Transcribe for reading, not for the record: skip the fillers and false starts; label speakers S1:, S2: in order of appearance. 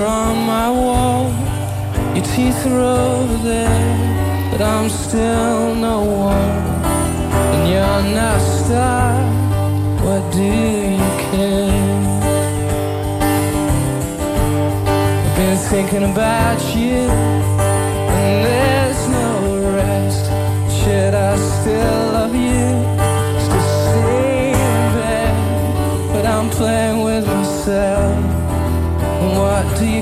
S1: on my wall, your teeth are over there, but I'm still no one, and you're not a star. What do you care? I've been thinking about you, and there's no rest. Should I still love you? Still stay in bed, but I'm playing with myself. And what do you